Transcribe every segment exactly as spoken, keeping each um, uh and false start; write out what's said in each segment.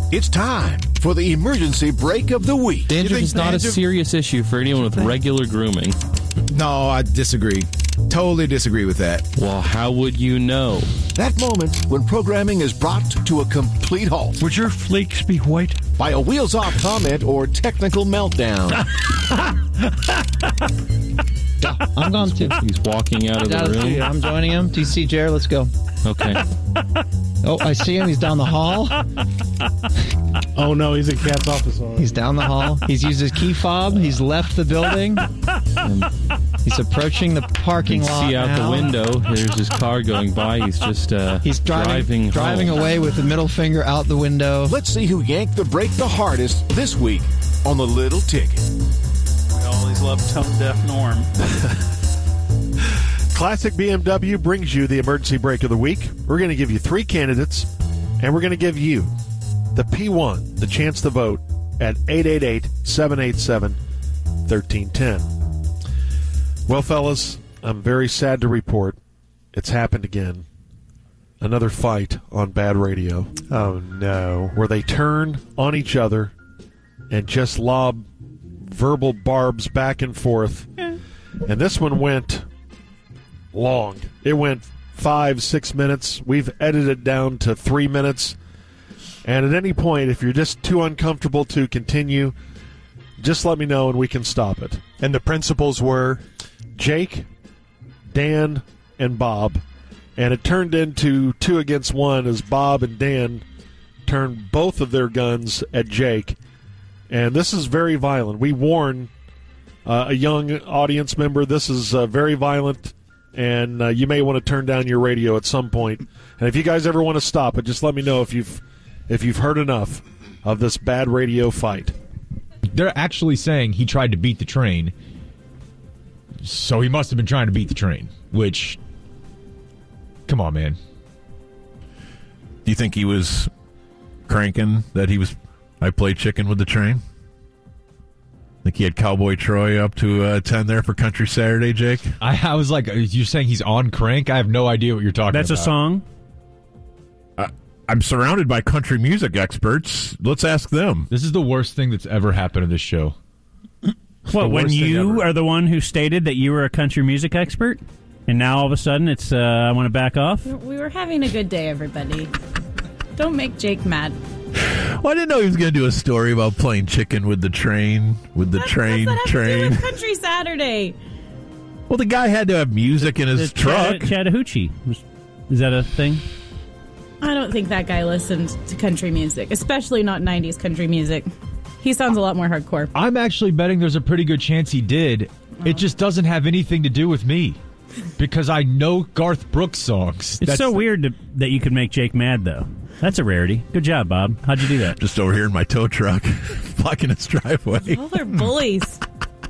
It's time for the emergency break of the week. Dandruff is not dandruff- a serious issue for anyone with regular grooming. No, I disagree. Totally disagree with that. Well, how would you know? That moment when programming is brought to a complete halt Would your flakes be white? by a wheels-off comment or technical meltdown. I'm gone too. He's walking out of the room. I'm joining him. T C Jared, let's go. Okay. Oh, I see him. He's down the hall. Oh, no, he's in Cat's office already. He's down the hall. He's used his key fob. He's left the building. And he's approaching the parking You can lot see out now. the window. There's his car going by. He's just uh, He's driving, driving, driving home. away with the middle finger out the window. Let's see who yanked the break the hardest this week on the Little Ticket. We always love tone-deaf Norm. Classic B M W brings you the emergency break of the week. We're going to give you three candidates, and we're going to give you, the P one, the chance to vote at eight eight eight, seven eight seven, one three one zero. Well, fellas, I'm very sad to report it's happened again. Another fight on bad radio. Oh, no. Where they turn on each other and just lob verbal barbs back and forth. And this one went long. It went five, six minutes. We've edited it down to three minutes. And at any point, if you're just too uncomfortable to continue, just let me know and we can stop it. And the principals were? Jake, Dan, and Bob. And it turned into two against one as Bob and Dan turned both of their guns at Jake. And this is very violent. We warn uh, a young audience member, this is uh, very violent, and uh, you may want to turn down your radio at some point. And if you guys ever want to stop it, just let me know if you've if you've heard enough of this bad radio fight. They're actually saying he tried to beat the train, so he must have been trying to beat the train, which, come on, man. Do you think he was cranking that he was, I played chicken with the train? Think he had Cowboy Troy up to uh, ten there for Country Saturday, Jake? I, I was like, you're saying he's on crank? I have no idea what you're talking That's about. That's a song? Uh, I'm surrounded by country music experts. Let's ask them. This is the worst thing that's ever happened to this show. What, when you are the one who stated that you were a country music expert? And now all of a sudden it's, uh, I want to back off? We were having a good day, everybody. Don't make Jake mad. Well, I didn't know he was going to do a story about playing chicken with the train, with the That's, train, what's that have train. to do with Country Saturday? Well, the guy had to have music in his The truck. Chatta- Chattahoochee. Is that a thing? I don't think that guy listened to country music, especially not nineties country music. He sounds a lot more hardcore. I'm actually betting there's a pretty good chance he did. Oh. It just doesn't have anything to do with me. Because I know Garth Brooks songs. It's That's so weird to, that you could make Jake mad, though. That's a rarity. Good job, Bob. How'd you do that? Just over here in my tow truck, blocking his driveway. Oh, they're bullies.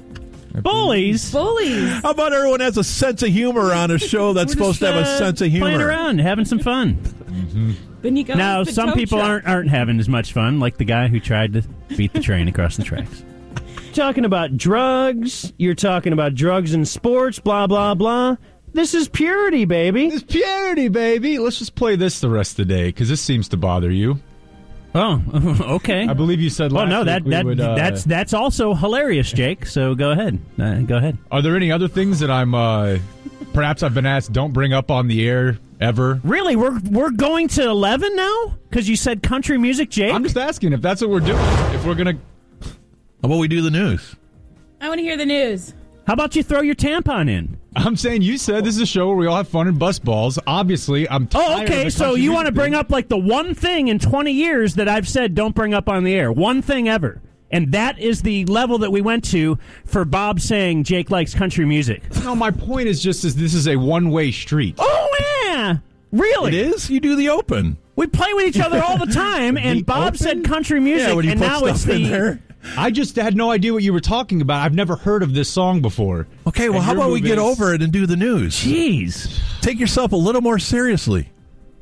Bullies? Bullies. How about everyone has a sense of humor on a show that's We're supposed just, to have a uh, sense of humor? Playing around, having some fun. Mm-hmm. Then you go Now, with the some tow people truck. aren't aren't having as much fun, like the guy who tried to beat the train across the tracks. Talking about drugs, you're talking about drugs and sports, blah, blah, blah. This is purity, baby. It's purity, baby. Let's just play this the rest of the day, because this seems to bother you. Oh, okay. I believe you said Well, last no, week that, we that would, uh, that's that's also hilarious, Jake. So go ahead, uh, go ahead. Are there any other things that I'm, uh, perhaps I've been asked, don't bring up on the air ever? Really, we're we're going to eleven now because you said country music, Jake. I'm just asking if that's what we're doing. If we're gonna, how about we do the news? I want to hear the news. How about you throw your tampon in? I'm saying you said this is a show where we all have fun and bust balls. Obviously, I'm tired Oh, okay. of the So country you music want to bring thing. up like the one thing in twenty years that I've said don't bring up on the air. One thing ever. And that is the level that we went to for Bob saying Jake likes country music. No, my point is just is this is a one-way street. Oh, yeah. Really? It is? You do the open. We play with each other all the time, and The Bob open? said country music, Yeah, when you and put now stuff it's in the... there. I just had no idea what you were talking about. I've never heard of this song before. Okay, well, And how your about we move get is- over it and do the news? Jeez. Take yourself a little more seriously.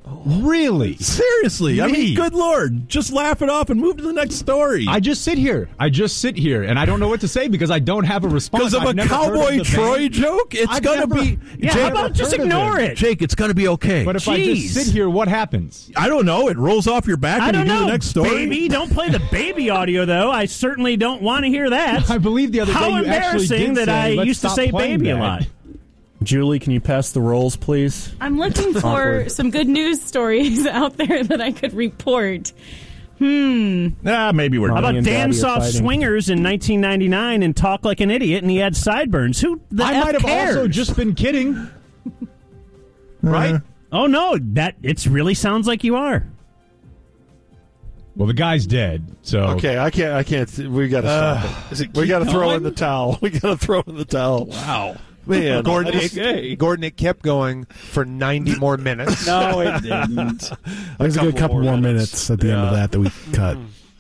Really? Seriously. I Me? mean, good Lord. Just laugh it off and move to the next story. I just sit here. I just sit here, and I don't know what to say because I don't have a response. Because of I've a never heard of Cowboy the Troy band. joke? It's I've going to never- be... Yeah, Jake, how about just heard of ignore it. it? Jake, it's going to be okay. But if I Jeez. just sit here, what happens? I don't know. It rolls off your back I when don't you do know, the next story. baby. Don't play the baby audio, though. I certainly don't want to hear that. I believe the other How day you actually embarrassing did that say, I "Let's used to stop say playing baby a that." lot. Julie, can you pass the rolls, please? I'm looking for Awkward. some good news stories out there that I could report. Hmm. Ah, maybe we're How Mommy about and Dan Daddy are saw fighting. Swingers in nineteen ninety-nine and talked like an idiot, and he had sideburns? Who the I F might have cares? also just been kidding. Right? Oh no, that it really sounds like you are. Well, the guy's dead, so Okay, I can't. I can't. We got to stop it. Is it We keep got to throw going? in the towel. We got to throw in the towel. Wow. Man, Gordon, I just- it, Gordon, it kept going for ninety more minutes. No, it didn't. There's a good couple more minutes at the end of Yeah. that that we cut.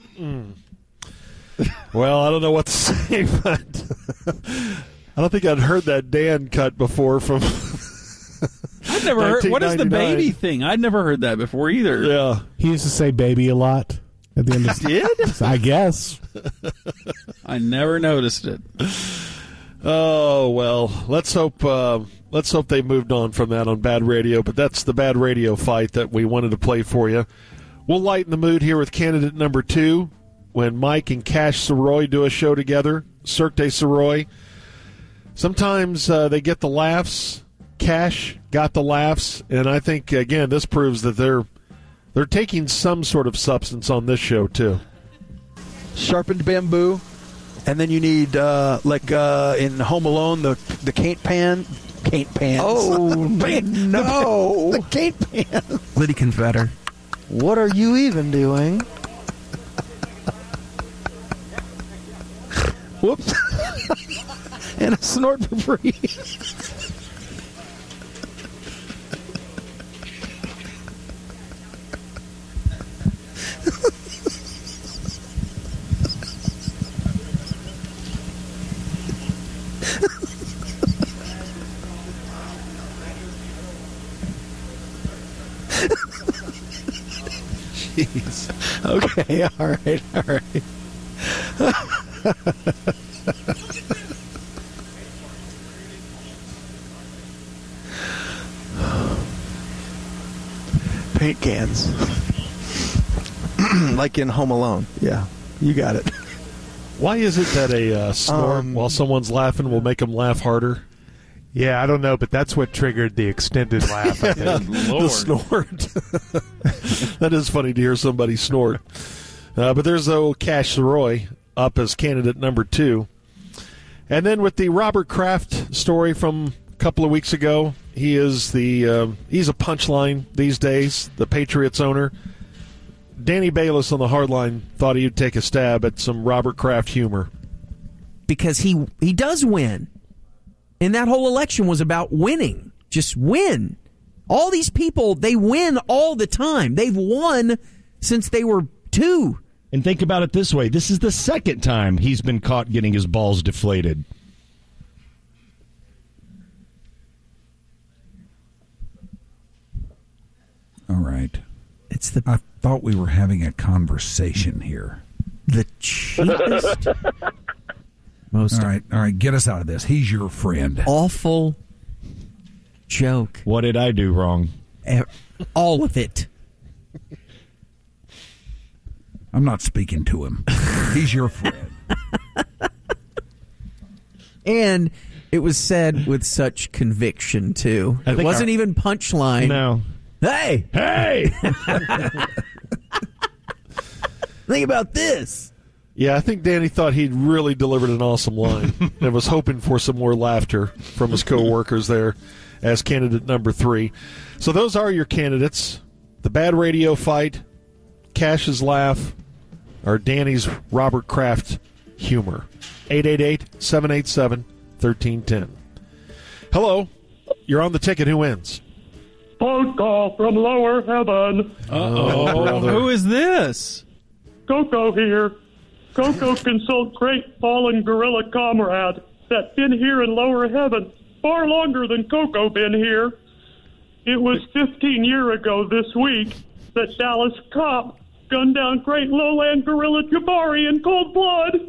Well, I don't know what to say, but I don't think I'd heard that Dan cut before from. I've never heard. What is the nineteen ninety-nine. baby thing? I'd never heard that before either. Yeah. He used to say "baby" a lot at the end of. Did? I guess. I never noticed it. Oh well, let's hope. Uh, let's hope they moved on from that on Bad Radio. But that's the Bad Radio fight that we wanted to play for you. We'll lighten the mood here with candidate number two when Mike and Cash Soroy do a show together. Cirque du Soroy. Sometimes uh, they get the laughs. Cash got the laughs, and I think again this proves that they're they're taking some sort of substance on this show too. Sharpened bamboo, and then you need uh, like uh, in Home Alone the the caint pan, caint pans. Oh Pan- no! the, the caint pan. Liddy Confeder. What are you even doing? Whoops! And a snort for free. Jeez. Okay, all right, all right. Paint cans. Like in Home Alone. Yeah, you got it. Why is it that a uh, snort Um, while someone's laughing will make them laugh harder? Yeah, I don't know, but that's what triggered the extended laugh. I think. The snort. That is funny to hear somebody snort. Uh, but there's old Cash Soroy up as candidate number two. And then with the Robert Kraft story from a couple of weeks ago, he is the uh, he's a punchline these days, the Patriots owner. Danny Bayless on the hardline thought he'd take a stab at some Robert Kraft humor. Because he he does win. And that whole election was about winning. Just win. All these people, they win all the time. They've won since they were two. And think about it this way. This is the second time he's been caught getting his balls deflated. All right. It's the. I thought we were having a conversation here. The cheapest. Most all right, all right. Get us out of this. He's your friend. Awful joke. What did I do wrong? All of it. I'm not speaking to him. He's your friend. And it was said with such conviction, too. I It think wasn't our- even punchline. No. Hey! Hey! Think about this. Yeah, I think Danny thought he'd really delivered an awesome line and was hoping for some more laughter from his co-workers there as candidate number three. So those are your candidates. The Bad Radio fight, Cash's laugh, or Danny's Robert Kraft humor. eight eight eight, seven eight seven, one three one zero. Hello. You're on the ticket. Who wins? Phone call from lower heaven. Uh-oh. Who is this? Coco here. Coco consult great fallen gorilla comrade that been here in lower heaven far longer than Coco been here. It was fifteen years ago this week that Dallas cop gunned down great lowland gorilla Jabari in cold blood.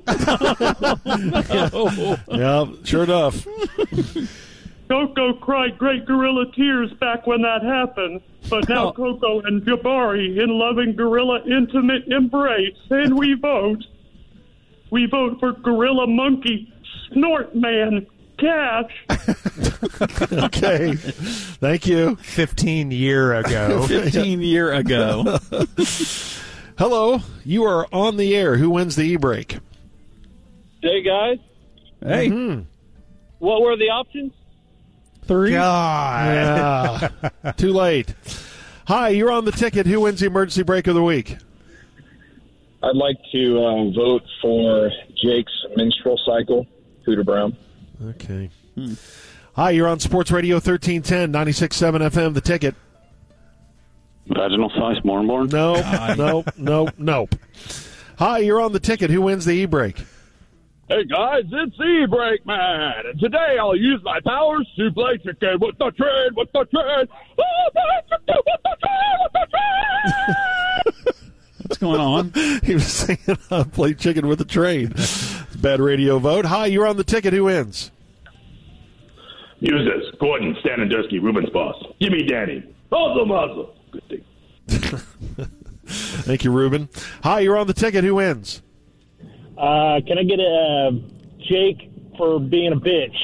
Yeah, sure enough. Coco cried great gorilla tears back when that happened, but now Coco and Jabari in loving gorilla intimate embrace, and we vote. We vote for Gorilla Monkey Snort Man Cash. Okay. Thank you. Fifteen year ago. Fifteen year ago. Hello. You are on the air. Who wins the e-break? Hey, guys. Hey. Mm-hmm. What were the options? Three. God. Yeah. Too late. Hi, you're on the ticket. Who wins the emergency break of the week? I'd like to um, vote for Jake's menstrual cycle, Hooter Brown. Okay. Hmm. Hi, you're on Sports Radio thirteen ten, ninety-six point seven F M, The Ticket. Vaginal size Mornborn? No, no, no, nope. Hi, you're on the ticket. Who wins the e-break? Hey, guys, it's E-Break Man, and today I'll use my powers to play chicken with the train, with the train. Oh, play chicken with the train, with the train. What's going on? He was saying, uh, play chicken with the train. Bad radio vote. Hi, you're on the ticket. Who wins? Use this. Gordon, Stanidurski, Ruben's boss. Give me Danny. Muzzle, muzzle. Good thing. Thank you, Ruben. Hi, you're on the ticket. Who wins? Uh, can I get a uh, Jake for being a bitch?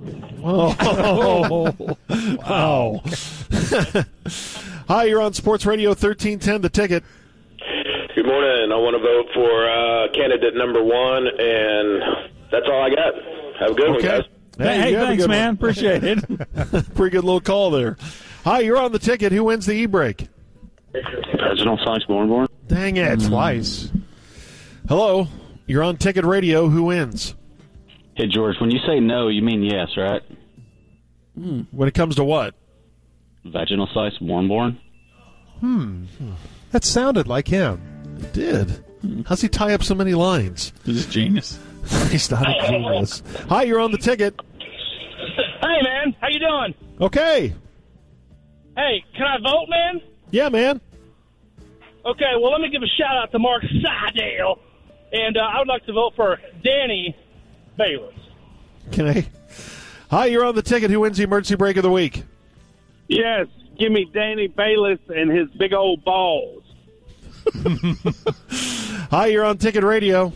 Oh, wow. Hi, you're on Sports Radio thirteen ten, The Ticket. Good morning. I want to vote for uh, candidate number one, and that's all I got. Have a good Okay. one, guys. Hey, hey thanks, man. One. Appreciate it. Pretty good little call there. Hi, you're on the ticket. Who wins the e-break? Vaginal size Mornborn? Dang it. Mm. Twice. Hello, you're on Ticket Radio. Who wins? Hey, George, when you say no, you mean yes, right? When it comes to what? Vaginal size Mornborn? Hmm. That sounded like him. It did. How's he tie up so many lines? He's a genius. He's not a genius. Hi, you're on the ticket. Hey, man. How you doing? Okay. Hey, can I vote, man? Yeah, man. Okay, well, let me give a shout-out to Mark Seidel, and uh, I would like to vote for Danny Bayless. Okay. Hi, you're on the ticket. Who wins the emergency break of the week? Yes, give me Danny Bayless and his big old balls. Hi, you're on Ticket Radio.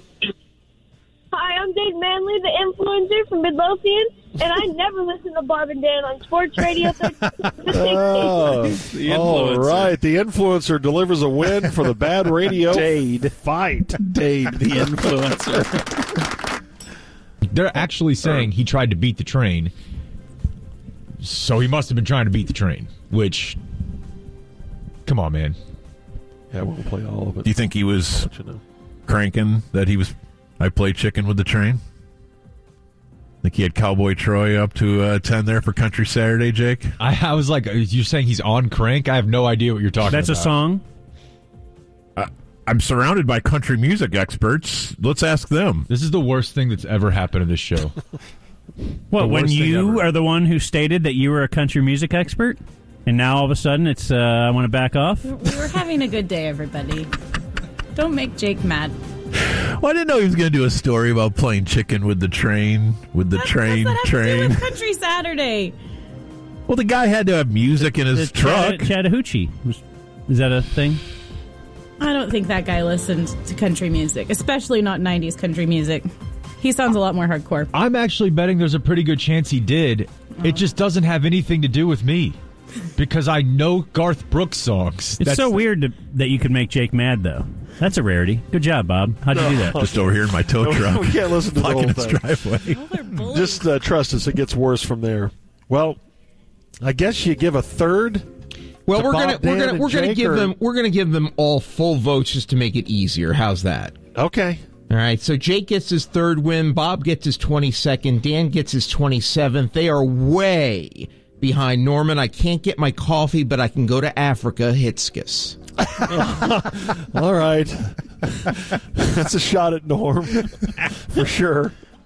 Hi, I'm Dave Manley, the influencer from Midlothian, and I never listen to Bob and Dan on Sports Radio thirteen. Oh, The all influencer. right. The influencer delivers a win for the bad radio Dade. fight. Dade, the influencer. They're actually saying he tried to beat the train, so he must have been trying to beat the train, which, come on, man. Yeah, we'll play all of it. Do you think he was you know. cranking that he was, I played chicken with the train? Think he had Cowboy Troy up to uh, ten there for Country Saturday, Jake? I, I was like, you're saying he's on crank? I have no idea what you're talking That's about. a song? Uh, I'm surrounded by country music experts. Let's ask them. This is the worst thing that's ever happened in this show. What, The when worst thing you ever. are the one who stated that you were a country music expert? And now all of a sudden it's, uh, I want to back off? We were having a good day, everybody. Don't make Jake mad. Well, I didn't know he was going to do a story about playing chicken with the train, with the train, What's that have to do train. with Country Saturday? Well, the guy had to have music in his The truck. Chatta- Chattahoochee. Was- Is that a thing? I don't think that guy listened to country music, especially not nineties country music. He sounds a lot more hardcore. I'm actually betting there's a pretty good chance he did. It just doesn't have anything to do with me. Because I know Garth Brooks songs. It's That's- so weird to, that you could make Jake mad, though. That's a rarity. Good job, Bob. How'd you do that? Just over here in my tow No, truck. we can't listen to the blocking whole his thing. driveway. Just uh, trust us. It gets worse from there. Well, I guess you give a third. Well, to we're Bob, gonna Dan, we're gonna and we're gonna Jake, give or- them we're gonna give them all full votes just to make it easier. How's that? Okay. All right. So Jake gets his third win. Bob gets his twenty-second. Dan gets his twenty-seventh. They are way behind Norman. I can't get my coffee, but I can go to Africa. Hitskis. All right. That's a shot at Norm, for sure.